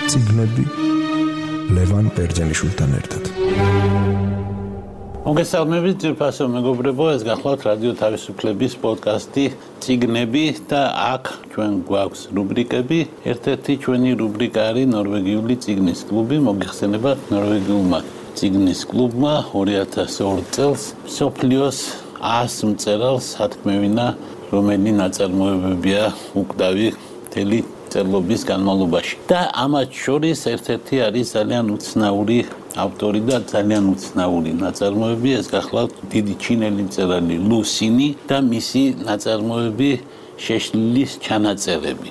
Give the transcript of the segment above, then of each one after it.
წიგნები ლევან ბერძენიშვილთან ერთად. მოგესალმებით ძირფასო მეგობრებო, ეს გახლავთ რადიო თავისუფლების პოდკასტი წიგნები და აქ ჩვენ გვაქვს რუბრიკები. ერთ-ერთი ჩვენი რუბრიკა არის ნორვეგიული წიგნის კლუბი. მოგიხსენებათ ნორვეგიულმა წიგნის კლუბმა 2002 წელს მსოფლიოს 100 მწერალს ათქმევინა, რომელი ნაწარმოებებია უკვდავი მთელი წერლობის განმავლობაში. და ამათ შორის ერთ-ერთი არის ძალიან უცნაური ავტორი და ძალიან უცნაური ნაწარმოები, ეს გახლავთ დიდი ჩინელი მწერალი ლუსინი და მისი ნაწარმოები შეშლილის ჩანაწერები.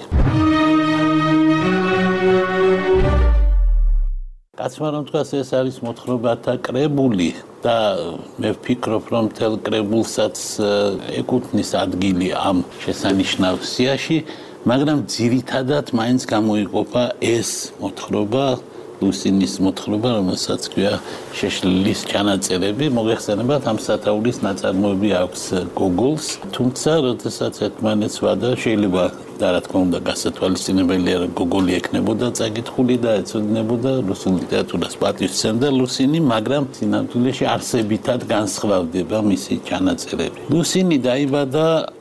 კაცმა რომ თქვას, ეს არის მოთხრობათა კრებული და მე ვფიქრობ, რომ მთელ კრებულსაც ეკუთვნის ადგილი ამ შესანიშნავ სიაში, მაგრამ ძირითადად მაინც გამოიყოფა ეს მოთხრობა, ლუსინის მოთხრობა, რომელსაც ქვია შეშლილის ჩანაწერები. მოგეხსენებათ, ამ სათაურის ნაწარმოები აქვს გოგოლს, თუმცა როდესაც ერთმანეთს ვადა, შეიძლება და რა თქმა უნდა გასათვალისწინებელია, რომ გოგოლი ექნებოდა წაკითხული და ეცოდინებოდა რუსულ ლიტერატურას პატივსცემდა ლუსინი, მაგრამ სინამდვილეში არსებითად განსხვავდება მისი ჩანაწერები. ლუსინი დაიბადა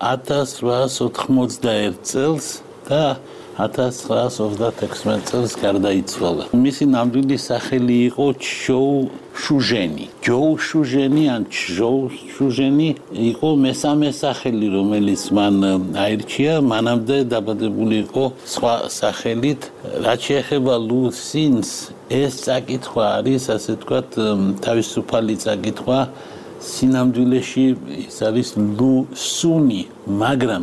1891 წელს და 1926 წელს გარდაიცვალა. მისი ნამდვილი სახელი იყო ჩჟოუ შუჟენი. ჯოუ შუჟენი ან ჩჟოუ შუჟენი იყო მესამე სახელი, რომელიც მან აირჩია. მანამდე დაბადებული იყო სხვა სახელით. რაც შეეხება ლუსინს, ეს წაკითხვა არის, ასე ვთქვათ, თავისუფალი წაკითხვა. სინამდვილეში ის არის ლუსუნი, მაგრამ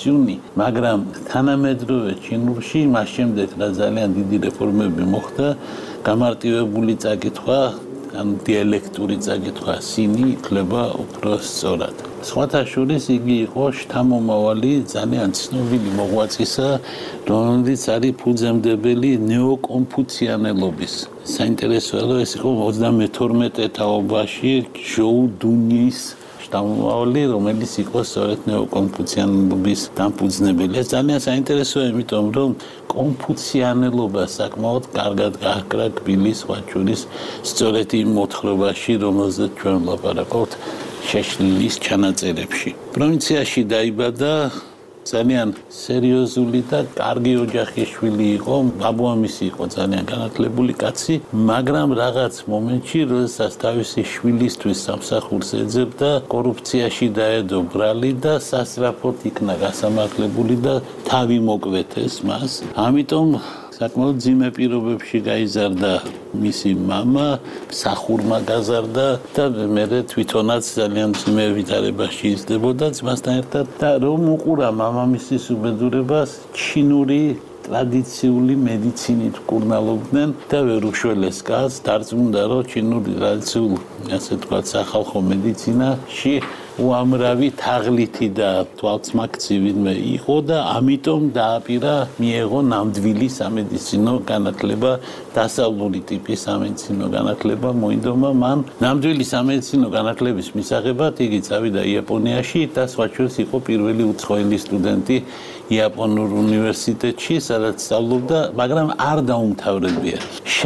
თანამედროვე ჩინურში მას შემდეგ რა ძალიან დიდი რეფორმები მოხდა, გამარტივებული წაკითხვა, ან დიალექტური წაკითხვა სინი იქნება უფრო სწორად. სხვათა შორის იგი იყო შთამომავალი ძალიან ცნობილი მოღვაწისა, რომელიც არის ფუძემდებელი ნეოკონფუციანელობის. საინტერესოა, რომ ეს იყო 32 ეთაობაში ჟოუ დუნის შთამომავალი, რომელიც იყო სწორედ ნეოკონფუციანელობის დამფუძნებელი. ეს ძალიან საინტერესოა, იმიტომ რომ კონფუციანელობა საკმაოდ კარგად გააკრა კბილი სხვა შორის სწორედ იმ მოთხრობაში, რომელზეც ჩვენ ვლაპარაკობთ შეშლილის ჩანაწერებში. პროვინციაში დაიბადა, ძალიან სერიოზული და კარგი ოჯახის შვილი იყო, ბაბუამისი იყო ძალიან განათლებული კაცი, მაგრამ რაღაც მომენტში, როდესაც თავისი შვილისთვის სამსახურს ეძებდა, კორუფციაში დაედო ბრალი და სასწრაფოდ იქნა გასამართლებული და თავი მოკვეთეს მას. ამიტომ საკმაოდ ძიმე პირობებში გაიზარდა მისი მამა, მსახურმა გაზარდა და მერე თვითონაც ძალიან ძიმე ვითარებაში იზრდებოდა ძმასთან ერთად და რომ უყურა მამამისის უბედურებას, ჩინური ტრადიციული მედიცინით ვკურნალობდნენ და ვერ უშველეს კაცს, დარწმუნდა, რომ ჩინური ტრადიციული, ასე ვთქვათ, სახალხო მედიცინაში უამრავი თაღლითი და თვალწმაქცი ვინმე იყო და ამიტომ დააპირა მიეღო ნამდვილი სამედიცინო განათლება, დასავლური ტიპის სამედიცინო განათლება მოინდომა მან. ნამდვილი სამედიცინო განათლების მისაღებად იგი წავიდა იაპონიაში და სხვა შორის იყო პირველი უცხოელი სტუდენტი იაპონურ უნივერსიტეტში, სადაც სწავლობდა, მაგრამ არ დაუმთავრებია.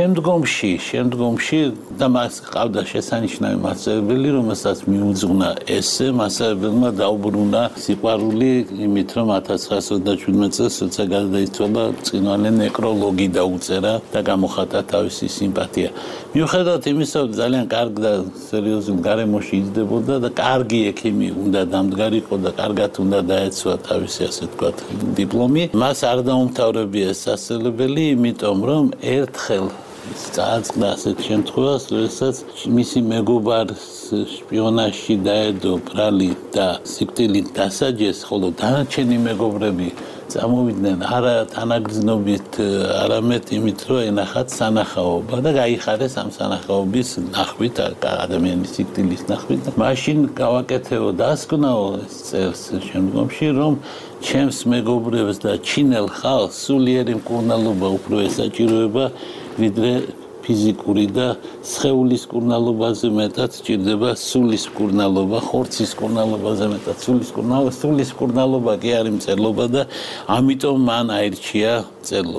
შემდგომში და მას ყავდა შესანიშნავი მასწავლებელი, რომელსაც მიუძღვნა ესე, მასწავლებელმა დაუბრუნა სიყვარული იმით, რომ 1927 წელს როცა გარდაიცვალა, ბრწყინვალე ნეკროლოგი დაუწერა და გამოხატა თავისი სიმპათია. მიუხედავად იმისა, რომ ძალიან კარგ და სერიოზულ გარემოში იზრდებოდა და კარგი ექიმი უნდა დამდგარიყო და კარგად უნდა დაეცვა თავისი, ასე ვთქვათ, დიპლომი, მას არ დაუმთავრებია სასწავლებელი, იმიტომ რომ ერთხელ წააწყდა ასეთ შემთხვევას, როდესაც მისი მეგობარს შპიონაჟში დაედო ბრალი და სიკვდილით დასაჯეს, ხოლო დანარჩენი მეგობრები წამოვიდნენ არა თანაგრძნობით, არამედ იმით, რომ ენახათ სანახაობა და გაიხარეს ამ სანახაობის ნახვით, ადამიანის სიკვდილის ნახვით. მაშინ გავაკეთეო დასკვნაო ეს წერს შემდგომში, რომ ჩემს მეგობრებს და ჩინელ ხალხს სულიერი მკურნალობა უფრო ესაჭიროება, ვიდრე ფიზიკური და სხეულის მკურნალობაზე მეტად სჭირდება სულის მკურნალობა, ხორცის მკურნალობაზე მეტად სულის მკურნალობა კი არის მწერლობა და ამიტომ მან აირჩია მწერლობა.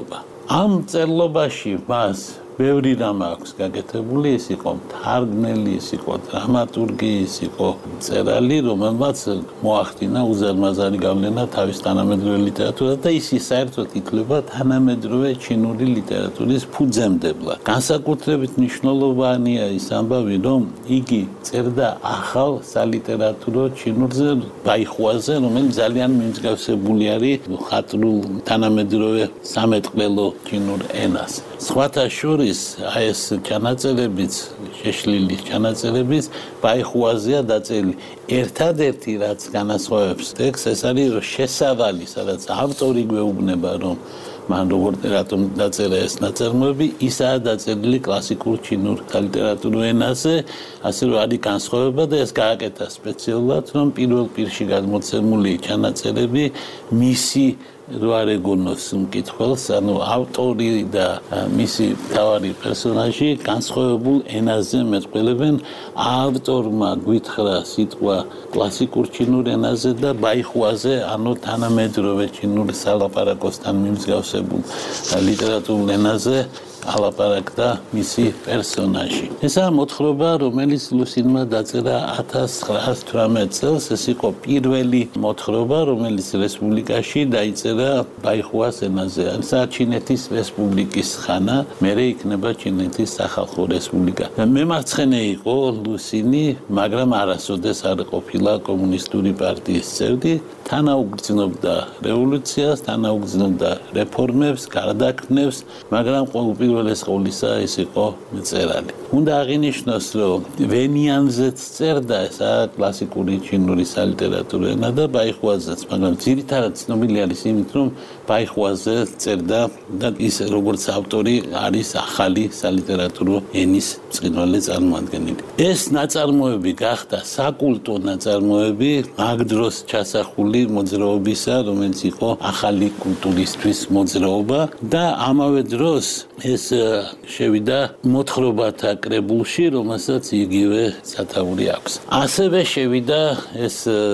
ამ წერლობაში მას ბევრი რამ აქვს გაკეთებული, ის იყო თარგმნელი, ის იყო დრამატურგი, ის იყო მწერალი, რომელმაც მოახდინა უზარმაზარი გავლენა თავის თანამედროვე ლიტერატურაზე და ის საერთოდ ითვლება თანამედროვე ჩინური ლიტერატურის ფუძემდებლად. განსაკუთრებით მნიშვნელოვანია ის ამბავი, რომ იგი წერდა ახალ სალიტერატურო ჩინურზე, ბაიხუაზე, რომელიც ძალიან მიმსგავსებული არის ხატრულ თანამედროვე სამეთყველო ჩინურ ენას. სხვათა შორის ეს ჩანაწერებიც, შეშლილი ჩანაწერებიც ბაიხუაზეა დაწერილი. ერთადერთი რაც განასხვავებს ტექსტს, ეს არის შესავალი, სადაც ავტორი გვეუბნება, რომ მან რატომ დაწერა ეს ნაწარმოები, ისაა დაწერილი კლასიკურ ჩინურ სალიტერატურო ენაზე, ასე რომ არის განსხვავება და ეს გააკეთა სპეციალურად, რომ პირველ პირში გადმოცემული ჩანაწერები მისი რო არ ეგონოს მკითხველს, ანუ ავტორი და მისი მთავარი პერსონაჟი განსხვავებულ ენაზე მეტყველებენ. ავტორმა გვითხრა სიტყვა კლასიკურ ჩინურ ენაზე და ბაიხუაზე, ანუ თანამედროვე ჩინურ სალაპარაკოსთან მიმსგავსებულ ლიტერატურულ ენაზე ალაპარაკდა მისი პერსონაჟი. ესაა მოთხრობა, რომელიც ლუსინმა დაწერა 1918 წელს. ეს იყო პირველი მოთხრობა, რომელიც რესპუბლიკაში დაიწერა ბაიხუას ენაზე. ესაა ჩინეთის რესპუბლიკის ხანა, მერე იქნება ჩინეთის სახალხო რესპუბლიკა. მემარცხენე იყო ლუსინი, მაგრამ არასოდეს არ ყოფილა კომუნისტური პარტიის წევრი. თანაუგრძნობდა რევოლუციას, თანაუგრძნობდა რეფორმებს, გარდაქმნებს, მაგრამ უპირველეს ყოვლისა ის იყო მწერალი. უნდა აღინიშნოს, რომ ვენიანზეც წერდა ესა კლასიკური ჩინური სალიტერატურო ენა და ბაიხუაზეც, მაგრამ ძირითადად ცნობილი არის იმით, რომ ბაიხუაზე წერდა და ის როგორც ავტორი არის ახალი სალიტერატურო ენის ბრწყინვალე წარმოადგენელი. ეს ნაწარმოები გახდა საკულტო ნაწარმოები მაგ დროს ჩასახული მოძრაობისა, რომელიც იყო ახალი კულტურისთვის მოძრაობა და ამავე დროს ეს შევიდა მოთხრობათა კრებულში, რომელსაც იგივე სათაური აქვს. ასევე შევიდა ეს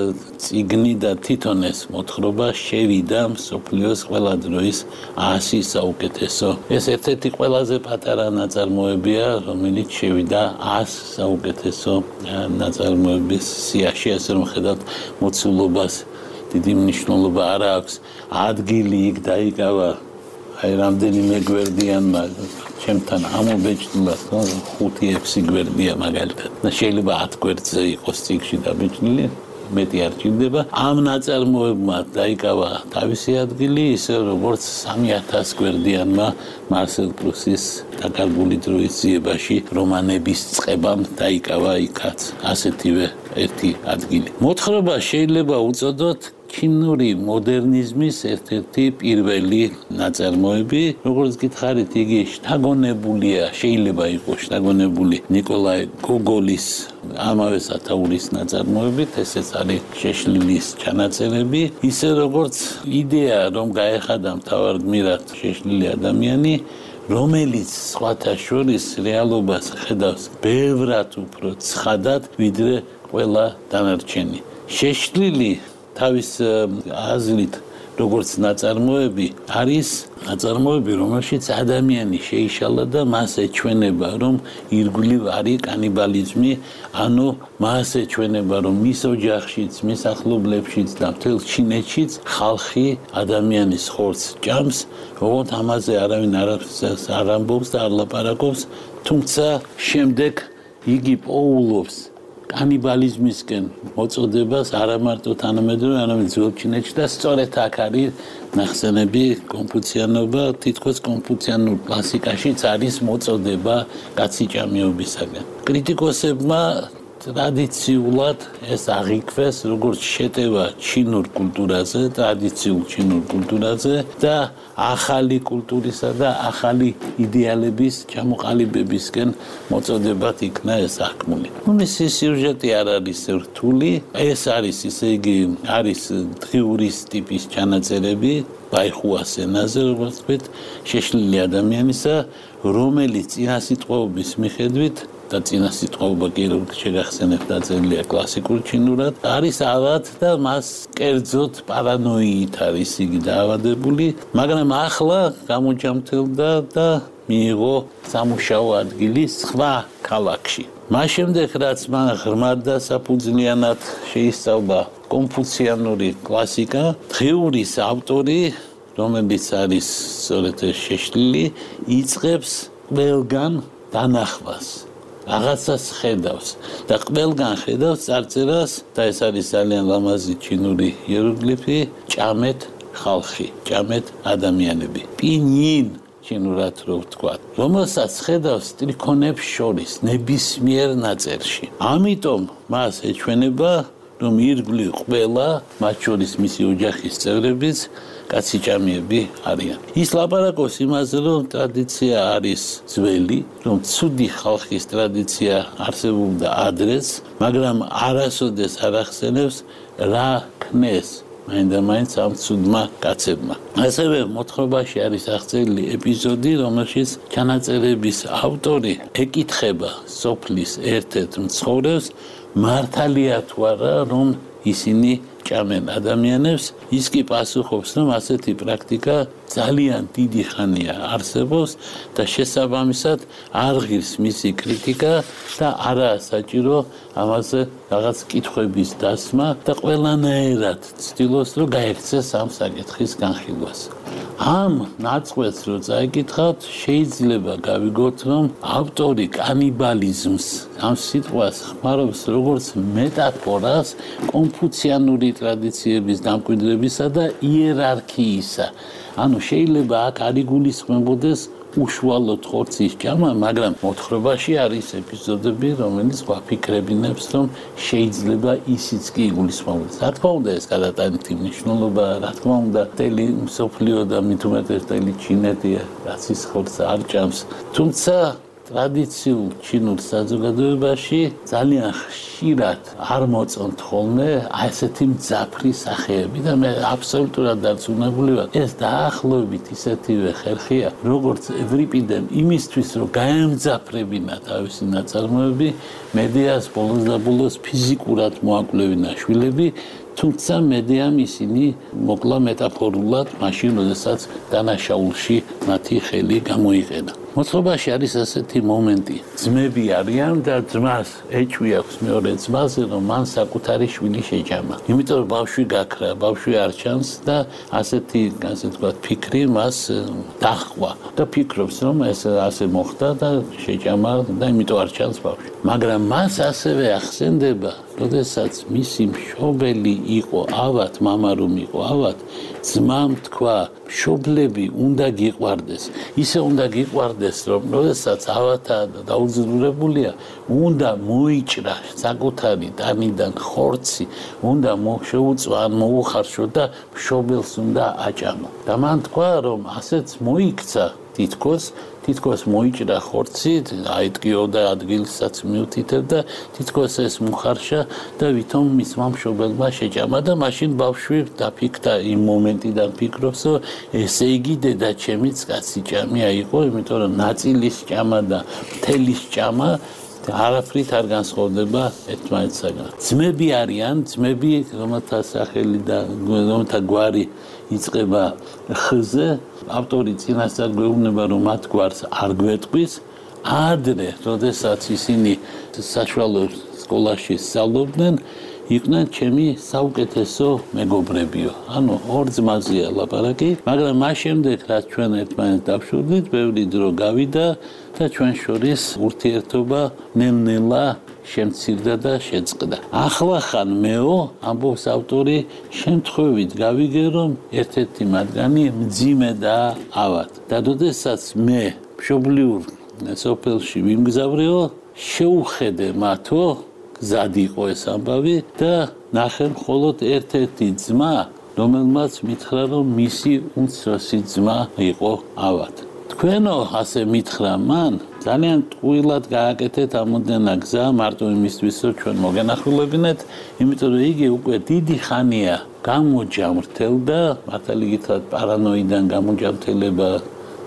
წიგნი და თვითონ ეს მოთხრობა შევიდა მსოფლიოს ყველა დროის 100 საუკეთესო. ეს ერთ-ერთი ყველაზე პატარა ნაწარმოებია, რომელიც შევიდა 100 საუკეთესო ნაწარმოების სიაში, ასე რომ ხედავთ მოცულობას დიდი მნიშვნელობა არ აქვს. ადგილი იქ დაიკავა აი რამდენიმე გვერდიანმა ჩემთან ამობეჭდულად 5-6 გვერდია მაგალითად. შეიძლება 10 გვერდზე იყოს წიგნში დაბეჭდილი, მეტი არ ჭირდება. ამ ნაწარმოებმა დაიკავა თავისი ადგილი, ისე როგორც 3000 გვერდიანმა მარსელ პრუსის დაკარგული დროის ძიებაში რომანების წყებამ დაიკავა იქაც ასეთივე ერთი ადგილი. მოთხრობა შეიძლება უწოდოთ ჩინური მოდერნიზმის ერთ-ერთი პირველი ნაწარმოები, როგორც გითხარით, იგი შთაგონებულია, შეიძლება იყოს შთაგონებული ნიკოლაი გოგოლის ამავე სათაურის ნაწარმოებით, ესეც არის შეშლილის ჩანაწერები, ისე როგორც იდეა, რომ გაეხადა მთავარგმირად შეშლილი ადამიანი, რომელიც სხვათა შორის რეალობას ხედავს ბევრად უფრო ცხადად, ვიდრე ყველა დანარჩენი. შეშლილი თავის აზრით როგორც ნაწარმოები არის ნაწარმოები, რომელშიც ადამიანი შეიშალა და მას ეჩვენება, რომ ირგვლივ არის კანიბალიზმი, ანუ მას ეჩვენება, რომ მის ოჯახშიც, მის ახლობლებშიც და მთელ ჩინეთშიც ხალხი ადამიანის ხორცს ჭამს, ოღონდ ამაზე არავინ არ ამბობს და არ ლაპარაკობს, თუმცა შემდეგ იგი პოულობს კანიბალიზმისკენ მოწოდებას არა მარტო თანამედროვე, არამედ ძველ ჩინეთში და სწორედ აქ არის ნახსენები კონფუციანობა, თითქოს კონფუციანურ კლასიკაშიც არის მოწოდება კაციჭამიობისაგან. კრიტიკოსებმა ტრადიციულად ეს აღიქვეს როგორც შეტევა ჩინურ კულტურაზე, ტრადიციულ ჩინურ კულტურაზე და ახალი კულტურისა და ახალი იდეალების ჩამოყალიბებისკენ მოწოდებად იქნა ეს აღქმული. მისი სიუჟეტი არ არის რთული, ეს არის ისე იგი არის დღიურის ტიპის ჩანაწერები, ბაიხუას ენაზე, როგორც ვთქვით, შეშლილი ადამიანისა, რომელიც წინასიტყვაობის მიხედვით და წინასიტყვაობა კი როგორც შეგახსენებთ დაწერილია კლასიკურ ჩინურად არის ავად და მას კერძოდ პარანოიით არის იგი დაავადებული, მაგრამ ახლა გამოჯამთელდა და მიიღო სამუშაო ადგილი სხვა ქალაქში. მას შემდეგ რაც მან ღრმად და საფუძვლიანად შეისწავლა კონფუციანური კლასიკა, დღეურის ავტორი, რომელიც არის სწორედ შეშლილი, იწყებს ყველგან დანახვას. რაღაცას ხედავს და ყველგან ხედავს წარწერას და ეს არის ძალიან ლამაზი ჩინური იეროგლიფი, ჭამეთ ხალხი, ჭამეთ ადამიანები. პინინ ჩინურად რო ვთქვათ, რომელსაც ხედავს ტრიქონებს შორის ნებისმიერ ნაწერში. ამიტომ მას ეჩვენება, რომ ირგვლივ ყველა, მათ შორის მისი ოჯახის წევრებიც კაციჭამიები არიან. ის ლაპარაკობს იმაზე, რომ ტრადიცია არის ძველი, რომ ცუდი ხალხის ტრადიცია არსებობდა ადრეც, მაგრამ არასოდეს არ ახსენებს რა ქნეს მაინდა-მაინც ამ ცუდმა კაცებმა. ასევე მოთხრობაში არის აღწერილი ეპიზოდი, რომელშიც ჩანაწერების ავტორი ეკითხება სოფლის ერთ-ერთ მცხოვრებს, მართალია თუ არა, რომ ისინი ჭამენ ადამიანებს, ის კი პასუხობს, რომ ასეთი პრაქტიკა ძალიან დიდი ხანია არსებობს და შესაბამისად არ ღირს მისი კრიტიკა და არაა საჭირო ამაზე რაღაც კითხვების დასმა და ყველანაირად ცდილობს, რომ გაექცეს ამ საკითხის განხილვას. ამ ნაწყვეტს რო წაიკითხავთ, შეიძლება გავიგოთ, რომ ავტორი კანიბალიზმს ამ სიტყვას ხმარობს როგორც მეტაფორას კონფუციანური ტრადიციების დამკვიდრებისა და იერარქიისა. ანუ შეიძლება აქ არ იგულისხმებოდეს უშუალოდ ხორცის ჭამა, მაგრამ მოთხრობაში არის ეპიზოდები, რომელიც გვაფიქრებინებს, რომ შეიძლება ისიც კი იგულისხმებოდეს. რა თქმა უნდა, ეს გადატანითი მნიშვნელობა, რა თქმა უნდა, მთელი მსოფლიო და მით უმეტეს მთელი ჩინეთი რაც ის ხორცს არ ჭამს. თუმცა ტრადიციულ ჩინურ საზოგადოებაში ძალიან ხშირად არ მოწონთ ხოლმე ასეთი მძაფრი სახეები და მე აბსოლუტურად დარწმუნებული ვარ, ეს დაახლოებით ისეთივე ხერხია, როგორც ევრიპიდემ იმისთვის, რომ გაემძაფრებინა თავისი ნაწარმოები, მედეას ბოლოს და ბოლოს ფიზიკურად მოაკვლევინა შვილები, თუმცა მედეამ ისინი მოკლა მეტაფორულად, მაშინ, როდესაც დანაშაულში მათი ხელი გამოიყენა. მოთხრობაში არის ასეთი მომენტი. ძმები არიან და ძმას ეჭვი აქვს მეორე ძმაზე, რომ მან საკუთარი შვილი შეჭამა. იმიტომ რომ ბავშვი გაქრა, ბავშვი არ ჩანს და ასეთი, ასე ვთქვათ, ფიქრი მას დაჰყვა და ფიქრობს, რომ ეს ასე მოხდა და შეჭამა და იმიტომ არ ჩანს ბავშვი. მაგრამ მას ასევე ახსენდება, როდესაც მისი მშობელი იყო ავად, მამა რომ იყო ავად, ძმამ თქვა, მშობლები უნდა გიყვარდეს. ისე უნდა გიყვარდეს, რომ როდესაც ავათა დაუძრურებულია, უნდა მოიჭრა საკუთარი ტანიდან ხორცი, უნდა შეუწვა ან მოუხარშო და მშობელს უნდა აჭამა. და მან თქვა, რომ ასეც მოიქცა თითქოს მოიჭრა ხორცი, აიტკიოდა ადგილსაც მიუთითებდა, თითქოს ეს მოხარშა და ვითომ მისმა მშობელმა შეჭამა და მაშინ ბავშვი დაფიქრდა იმ მომენტიდან ფიქრობს, რომ ესე იგი დედაჩემიც კაციჭამია იყო, იმიტომ რომ ნაწილის ჭამა და მთელის ჭამა არაფრით არ განსხვავდება ერთმანეთსაგან. ძმები არიან, ძმები, რომელთა სახელი და რომელთა გვარი იწყება ხ-ზე, ავტორი წინასწარ გვეუბნება, რომ მათ გვარს არ გვეტყვის. ადრე, როდესაც ისინი საშუალო სკოლაში სწავლობდნენ, იყვნენ ჩემი საუკეთესო მეგობრებიო. ანუ ორ ძმაზეა ლაპარაკი, მაგრამ მას შემდეგ, რაც ჩვენ ერთმანეთს დავშურდით, ბევრი დრო გავიდა და ჩვენ შორის ურთიერთობა ნელ-ნელა შემცირდა და შეწყდა. ახლა ხან მეო, ამბობს ავტორი, შემთხვევით გავიგე, რომ ერთ-ერთი მათგანი მძიმე და ავად. და როდესაც მე მშობლიურ სოფელში ვიმგზავრეო, შეუხედე მათო, გზად იყო ეს ამბავი და ნახე მხოლოდ ერთ-ერთი ძმა, რომელმაც მითხრა, რომ მისი უმცროსი ძმა იყო ავად. თქვენო ასე მითხრა მან, ძალიან ტყუილად გააკეთეთ ამოდენა გზა, მარტო იმისთვის, რომ ჩვენ მოგენახულებინეთ, იმიტომ რომ იგი უკვე დიდი ხანია გამოჯამრთელდა, მართალი გითხრათ, პარანოიდან გამოჯამრთელება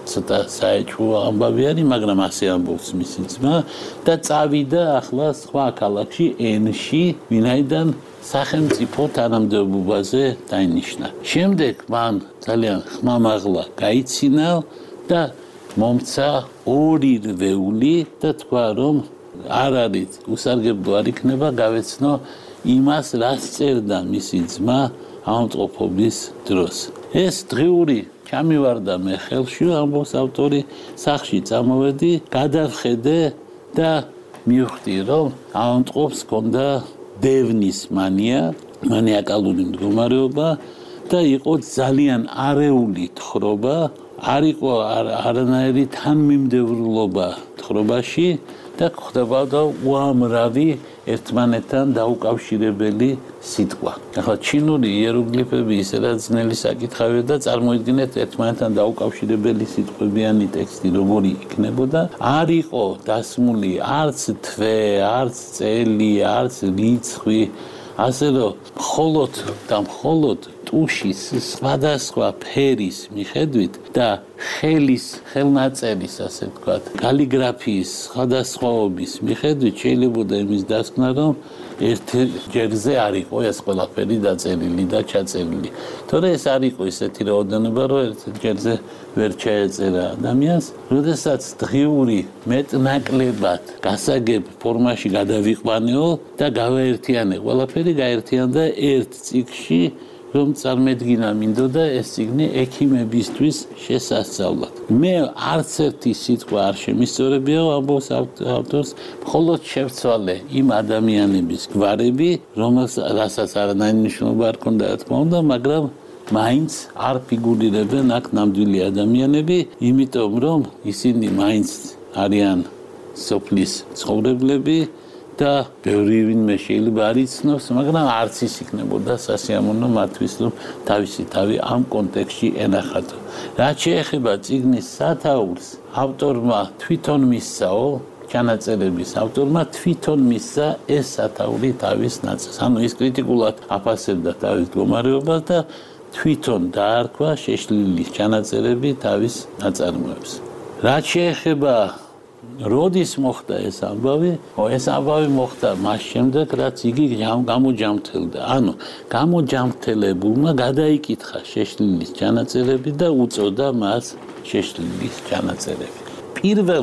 ცოტა საეჭვო ამბავი არის, მაგრამ ასე ამბობს მისი ძმა და წავიდა ახლა სხვა ქალაქში N-ში, ვინაიდან სახელმწიფო თანამდებობაზე დაინიშნა. შემდეგ მან ძალიან ხმამაღლა გაიცინა და მომცა ორი რვეული და თქვა რომ არ არის უსარგებლო არ იქნება გავეცნო იმას რაც წერდა მისი ძმა ავადმყოფობის დროს. ეს დღიური ჩამივარდა მე ხელში ამბობს ავტორი სახში წამოვედი გადავხედე და მივხვდი რომ ავადმყოფს ჰქონდა დევნის მანიაკალური მდგომარეობა და იყო ძალიან არეული თხრობა არ იყო არანაირი თანმიმდევრულობა თხრობაში და ხდებოდა უამრავი ერთმანეთთან დაუკავშირებელი სიტყვა. ახლა ჩინური იეროგლიფები ისედაც ძნელი საკითხავია და წარმოიდგინეთ ერთმანეთთან დაუკავშირებელი სიტყვებიანი ტექსტი როგორი იქნებოდა. არ იყო დასმული არც თვე, არც წელი, არც რიცხვი, ასე რომ მხოლოდ ტუშის სხვადასხვა ფერის მიხედვით და ხელნაწერის ასე ვთქვათ, კალიგრაფიის სხვადასხვაობის მიხედვით შეიძლება იმის დასკვნა, რომ ერთ ჯერზე არ იყო ეს ყველაფერი დაწერილი და ჩაწერილი. თორე ეს არ იყო ისეთი რაოდენობა, რომ ერთ ჯერზე ვერ ჩაეწერა ადამიანს, როდესაც დღიური მეტნაკლებად გასაგებ ფორმაში გადავიყვანეო და გავაერთიანე ყველაფერი გაერთიანდა ერთ წიგნში, რომ წარმოედგინა მინდოდა ეს წიგნი ექიმებისთვის შესასწავლად. მე არც ერთი სიტყვა არ შემისწორებია ამბობს ავტორს, მხოლოდ შევცვალე იმ ადამიანების გვარები, რასაც არანაირი მნიშვნელობა არ ჰქონდა რა თქმა უნდა, მაგრამ მაინც არ ფიგურირებენ აქ ნამდვილი ადამიანები, იმიტომ რომ ისინი მაინც არიან სოფლის ცხოვრებლები და ბევრი ვინმე შეიძლება არ იცნობს, მაგრამ არც ის იქნებოდა სასიამოვნო მათთვის, რომ თავისი თავი ამ კონტექსტში ენახატო. რაც შეეხება წიგნის სათაურს, ავტორმა თვითონ მისცაო, ჩანაწერების ავტორმა თვითონ მისცა ეს სათაური თავის ნაწილს. ანუ ის კრიტიკულად აფასებდა თავის მდგომარეობას და თვითონ დაარქვა შეშლილი ჩანაწერები თავის ნაწარმოებს. რაც შეეხება როდის მოხდა ეს ამბავი? ეს ამბავი მოხდა მას შემდეგ, რაც იგი გამოჯამრთელდა. ანუ გამოჯამრთელებულმა გადაიკითხა შეშლილის ჩანაწერები და უწოდა მას შეშლილის ჩანაწერები. პირველ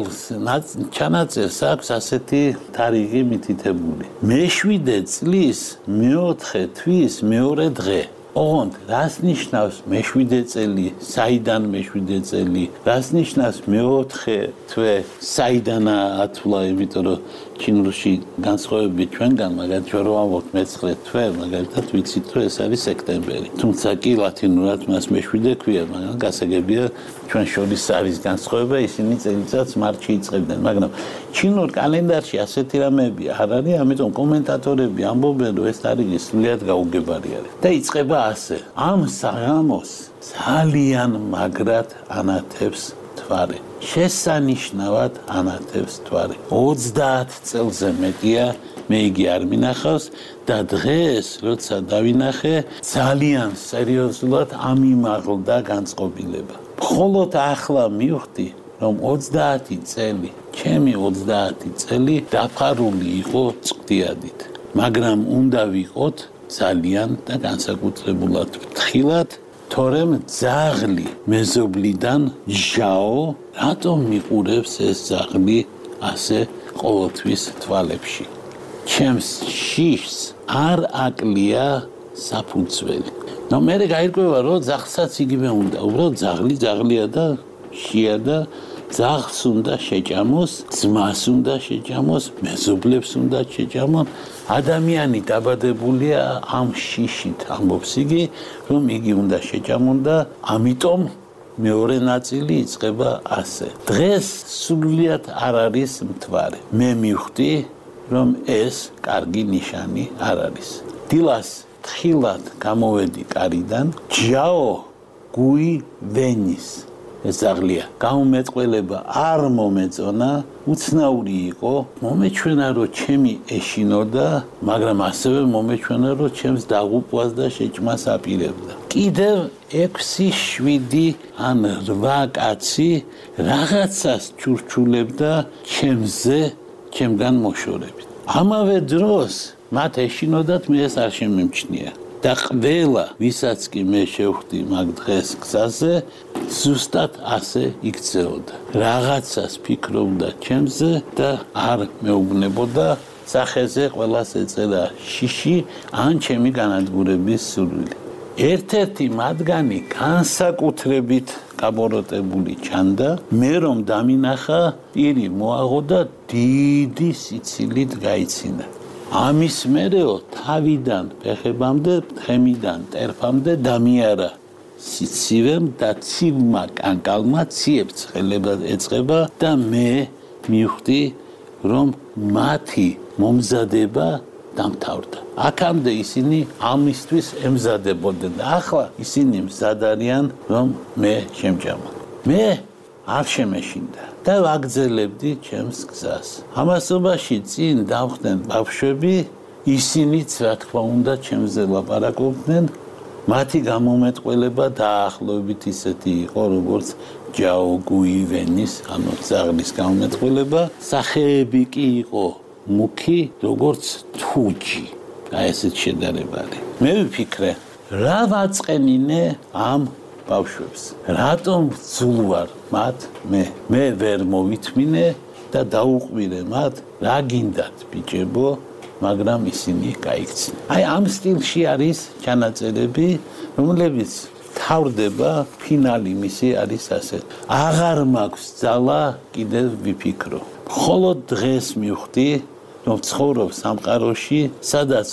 ჩანაწერს აქვს ასეთი თარიღი მითითებული. მე-7 წლის მე-4 თვის მე-2 დღე. ოღონდ რას ნიშნავს მე-7 წელი, საიდან მე-7 წელი, რას ნიშნავს მე-4 თვე, საიდანაა ათვლა, იმიტომ რომ ჩინურში განსხვავები ჩვენგან, მაგალითად ჩვენ რო ამბობთ მე-9 თვე, მაგალითად ვიცით რომ ეს არის სექტემბერი. თუმცა კი ლათინურად მას მე-7 ქვია, მაგრამ გასაგებია ჩვენ შორის არის განსხვავება, ისინი წელიწადს მარტში იწყებდნენ, მაგრამ ჩინურ კალენდარში ასეთი რამეები არ არის, ამიტომ კომენტატორები ამბობენ რომ ეს თარიღი სრულიად გაუგებარი არის. და იწყება ასე. ამ საღამოს ძალიან მაგრად ანათებს თვარე. შესანიშნავად ანათებს თვარე. 30 წელზე მეტია მე იგი არ მინახავს და დღეს როცა დავინახე ძალიან სერიოზულად ამიმაღლდა განწყობილება. მხოლოდ ახლა მივხვდი რომ 30 წელი, ჩემი 30 წელი დაფარული იყო წვდიადით, მაგრამ უნდა ვიყოთ ძალიან და განსაკუთრებულად ფრთხილად, თორემ ძაღლი მეზობლიდან ჟაო რატომ მიყურებს ეს ძაღლი ასე ყოველთვის თვალებში. ჩემს შიშს არ აკლია საფუძველი. ნუ მე გაირკვევა რომ ძაღლსაც იგივე უნდა, უბრალოდ ძაღლია და შია და ძაღლს უნდა შეჭამოს, ძმას უნდა შეჭამოს, მეზობლებს უნდა შეჭამოს. ადამიანი დაბადებულია ამ შიშით, ამბობს იგი, რომ იგი უნდა შეჭამონ და ამიტომ მეორე ნაწილი იწყება ასე. დღეს სრულიად არ არის მთვარე. მე მივხვდი, რომ ეს კარგი ნიშანი არ არის. დილას თხილად გამოვედი კარიდან, ჯაო გუი ვენის ეს ძაღლია. გამომეტყველება არ მომეწონა, უცნაური იყო, მომეჩვენა რომ ჩემი ეშინოდა, მაგრამ ასევე მომეჩვენა რომ ჩემს დაღუპვას და შეჭმას აპირებდა. კიდევ 6-7 ან 8 კაცი რაღაცას ჩურჩულებდა ჩემზე, ჩემგან მოშორებით. ამავე დროს მათ ეშინოდათ მე ეს არ შემემჩნია. და ყველა ვისაც კი მე შევხვდი მაგ დღეს გზაზე ზუსტად ასე იქცეოდა. რაღაცას ფიქრობდა ჩემზე და არ მეუბნებოდა სახეზე ყველას ეწერა შიში ან ჩემი განადგურების სურვილი. ერთ-ერთი მათგანი განსაკუთრებით კაბოროტებული ჩანდა, მე რომ დამინახა, პირი მოაღო და დიდი სიცილით გაიცინა. ამის მერეო თავიდან ფეხებამდე, თხემიდან ტერფამდე დამიარა. სიცივემ და ცივმა კანკალმა ციებს ხელებად ეწყება და მე მივხვდი, რომ მათი მომზადება დამთავრდა. აქამდე ისინი ამისთვის ემზადებოდნენ და ახლა ისინი მზად არიან, რომ მე შემჭამა. მე არ შემეშინდა და ვაგრძელებდი ჩემს გზას. ამასობაში წინ დავხდნენ ბავშვები, ისინიც რა თქმა უნდა ჩემზე ლაპარაკობდნენ. მათი გამომეტყველება დაახლოებით ისეთი იყო, როგორც ჯაოგუივენის, ანუ ძაღლის გამომეტყველება. სახეები კი იყო მუქი, როგორც თუჯი. აი ესეთ შედარება არის. მე ვიფიქრე, რა ვაწყენინე ამ ბავშვებს. რატომ ვძულვარ მათ მე ვერ მოვითმინე და დაუყვირე მათ, რა გინდათ ბიჭებო, მაგრამ ისინი გაიქცნენ. აი ამ სტილში არის ჩანაწერები, რომლებიც თავდება, ფინალი მისი არის ასე. აღარ მაქვს ძალა კიდევ ვიფიქრო. მხოლოდ დღეს მივხვდი, რომ ცხოვრობ სამყაროში, სადაც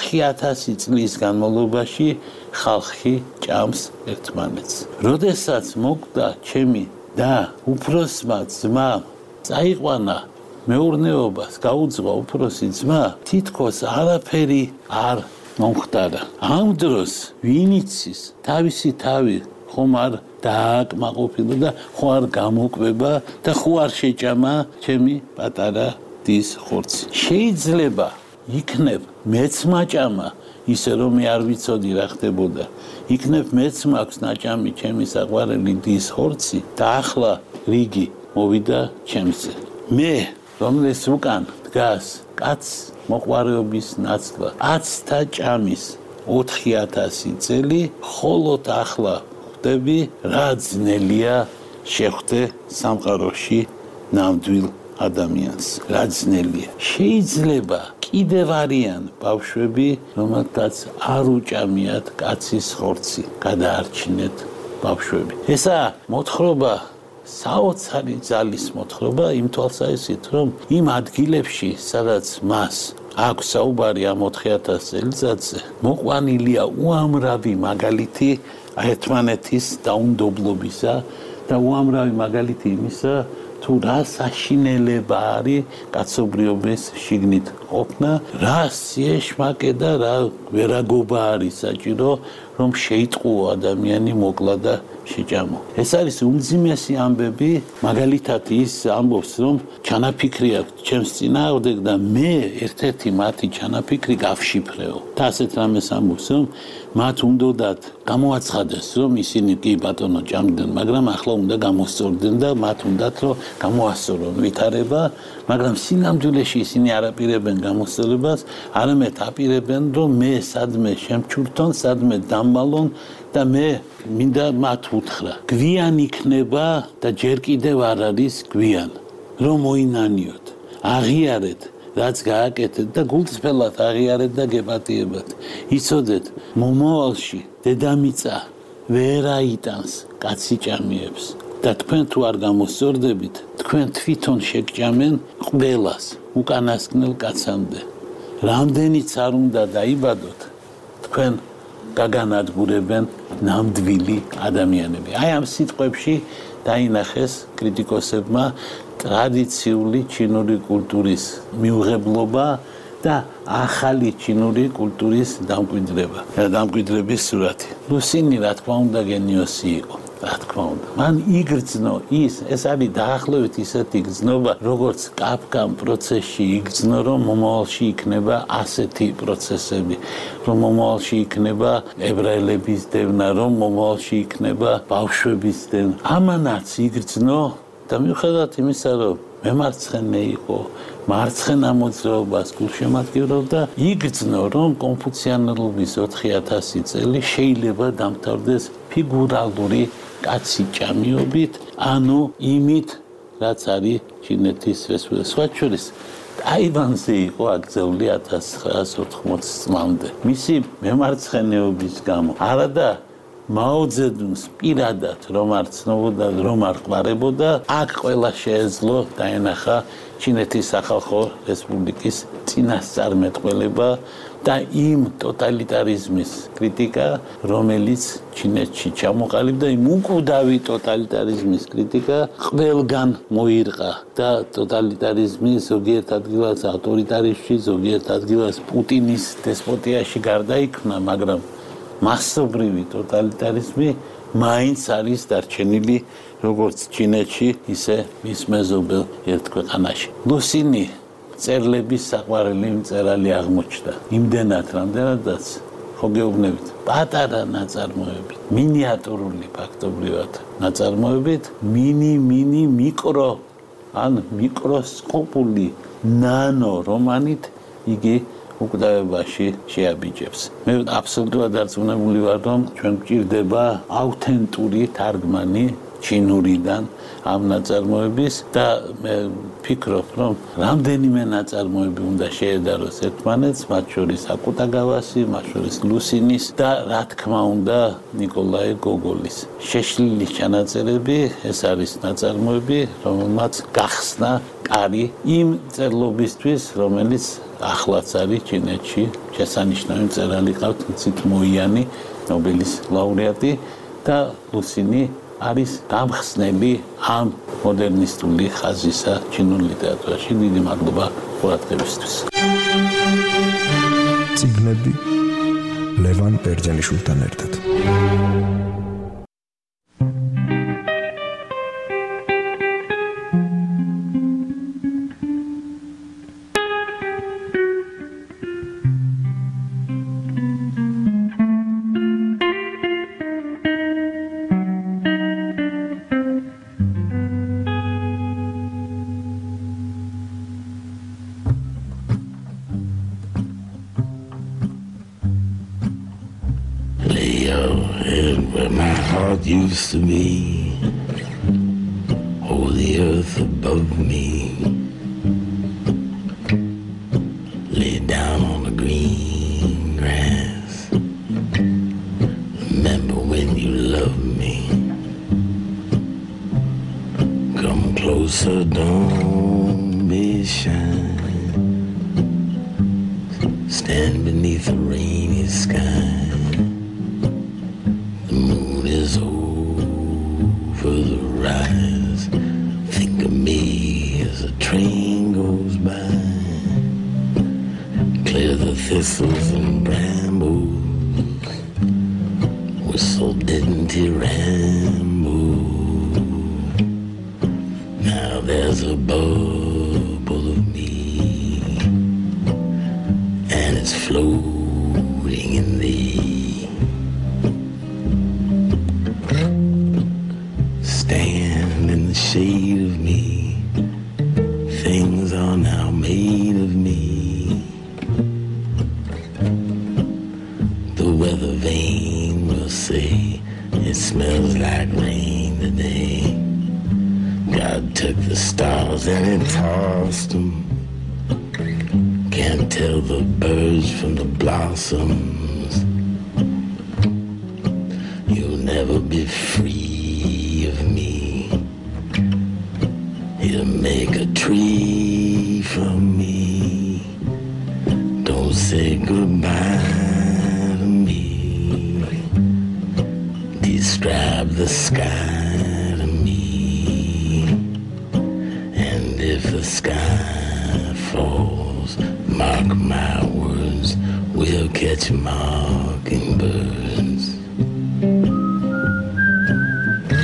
4000 წლის განმავლობაში ხალხი ჭამს ერთმანეთს. როდესაც მოკვდა ჩემი და უფროსმა ძმამ წაიყვანა მეურნეობას, გაუძღვა უფროსი ძმა, თითქოს არაფერი არ მომხდარა. ამ დროს ვინიცის თავისი თავი ხომ არ დააკმაყოფილა და ხო არ გამოკვება და ხო არ შეჭამა ჩემი პატარა დის ხორცი. შეიძლება იქნებ მეც მაჭამა, ისე რომ მე არ ვიცოდი რა ხდებოდა. იქნებ მეც მაქვს ნაჭამი ჩემი საყვარელი დის ხორცი და ახლა რიგი მოვიდა ჩემზე. მე რომლის უკან დგას კაც მოყვარეობის ნაცვლად 10-თა ჭამის 4000 წელი, ხოლოდ ახლა ხვდები რა ძნელია შეხვდე სამყაროში ნამდვილ ადამიანს. რა ძნელია. შეიძლება კიდევ არიან ბავშვები, რომელთაც არ უჭამიათ კაცის ხორცი. გადაარჩინეთ ბავშვები. ესა მოთხრობა საოცარი ძალის მოთხრობა იმ თვალსაზრისით, რომ იმ ადგილებში, სადაც მას აქვს საუბარი ამ 4000 წელიწადზე, მოყვანილია უამრავი მაგალითი ერთმანეთის დაუნდობლობისა და უამრავი მაგალითი იმისა, თუ რა საშინელება არის კაცობრიობის შიგნით ყოფნა, რა სიეშმაკე და რა ვერაგობა არის საჭირო, რომ შეიტყუო ადამიანი მოკლა და შეჭამო. ეს არის უმძიმესი ამბები, მაგალითად ის ამბობს, რომ ჩანაფიქრი აქვს ჩემს წინააღმდეგ და მე ერთ-ერთი მათი ჩანაფიქრი გავშიფრეო. და ასეთ რამეს ამბობს, რომ მათ უნდათ გამოაცხადეს, რომ ისინი კი ბატონო ჭამდნენ, მაგრამ ახლა უნდა გამოსწორდნენ და მათ უნდათ რომ გამოასწორონ ვითარება, მაგრამ სინამდვილეში ისინი არ აპირებენ გამოსწორებას, არამედ აპირებენ, რომ მე სადმე შემჩურთონ, სადმე დამალონ და მე მინდა მათ უთხრა. გვიან იქნება და ჯერ კიდევ არ არის გვიან, რომ მოინანიოთ, აღიარეთ რაც გააკეთეთ და გულწრფელად აღიარეთ და გეპატიებათ. იცოდეთ, მომავალში დედამიწა ვერ აიტანს კაცი ჭამიებს და თქვენ თუ არ გამოსწორდებით, თქვენ თვითონ შეგჭამენ ყველას უკანასკნელ კაცამდე. რამდენიც არ უნდა დაიბადოთ, თქვენ გაგანადგურებენ ნამდვილი ადამიანები. აი ამ სიტყვებში დაინახეს კრიტიკოსებმა ტრადიციული ჩინური კულტურის მიუღებლობა და ახალი ჩინური კულტურის დამკვიდრების სურათი. ლუსინი რა თქმა უნდა გენიოსი იყო. რა თქმა უნდა. მან იგრძნო ეს არის დაახლოებით ისეთი გრძნობა, როგორც კაფკამ პროცესში იგრძნო, რომ მომავალში იქნება ასეთი პროცესები, რომ მომავალში იქნება ებრაელების დევნა, რომ მომავალში იქნება ბავშვების დევნა. ამანაც იგრძნო და მიუხედავად იმისა, რომ მემარცხენე იყო, მარცხენა მოძრაობას გულშემატკივრობდა, იგრძნო, რომ კონფუციანელობის 4000 წელი შეიძლება დამთავრდეს ფიგურალური კაცი ჭამიობით, ანუ იმით, რაც არის ჩინეთის რესპუბლიკა. სხვა შორის, ტაივანზე იყო აკრძალული 1980 წლამდე. მისი მემარცხენეობის გამო, არადა მაო ძედუნს პირადად რომ არ ცნობოდა, რომ არ ყვარებოდა, აქ ყველა შეეძლო დაენახა ჩინეთის სახალხო რესპუბლიკის წინასწარმეტყველება და იმ ტოტალიტარიზმის კრიტიკა, რომელიც ჩინეთში ჩამოყალიბდა, იმ უკვდავი ტოტალიტარიზმის კრიტიკა ყველგან მოირყა და ტოტალიტარიზმი ზოგიერთ ადგილას ავტორიტარიზმში, ზოგიერთ ადგილას პუტინის დესპოტიაში გარდაიქმნა, მაგრამ მასობრივი ტოტალიტარიზმი მაინც არის დარჩენილი როგორც ჩინეთში, ისე მის მეზობელ ერთ ქვეყანაში. ლუსინი წერლების საყვარელი მწერალი აღმოჩნდა. იმდენად, რამდენადაც ხო გეუბნებით, პატარა ნაწარმოებით, მინიატურული ფაქტობრივად ნაწარმოებით, მიკრო ან მიკროსკოპული ნანო რომანით იგი უკვდავებაში შეაბიჯებს. მე აბსოლუტურად დარწმუნებული ვარ, რომ ჩვენ გვჭირდება აუთენტური თარგმანი ჩინურიდან ამ ნაწარმოების და მე ვფიქრობ, რომ რამდენიმე ნაწარმოები უნდა შეედაროს ერთმანეთს, მათ შორის აკუტაგავასი, მათ შორის ლუსინის და რა თქმა უნდა ნიკოლაი გოგოლის. შეშლილი ჩანაწერები, ეს არის ნაწარმოები, რომელმაც გახსნა კარი იმ წერლობისთვის, რომელიც ახლაც არის ჩინეთში შესანიშნავი მწერალი ყავთ ცით მოიანი, ნობელის ლაურეატი და ლუსინი არის გამხსნელი ამ მოდერნისტული ხაზისა ჩინურ ლიტერატურაში. დიდი მადლობა ყურადღებისთვის. წიგნები ლევან ბერძენიშვილთან ერთად. Used to be, oh, the earth above me, lay down on the green grass. Remember when you loved me. Come closer, don't be shy. Stand beneath a rainy sky. The moon is over the rise. Think of me as the train goes by. Clear the thistles and brambles. Whistle didn't ramble. Now there's a bubble of me, and it's floating in thee. Stand in the shade of me. Things are now made of me. The weather vane will say it smells like rain today. God took the stars and he tossed them. Can't tell the birds from the blossoms. You'll never be free of me. He'll make a tree from me. Don't say goodbye to me. Describe the sky to me. And if the sky falls, mark my words, we'll catch mockingbirds.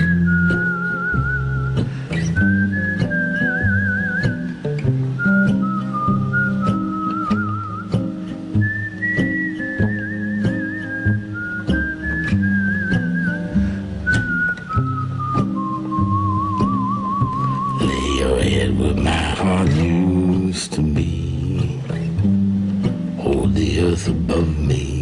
forget what my heart used to be. Hold the earth above me.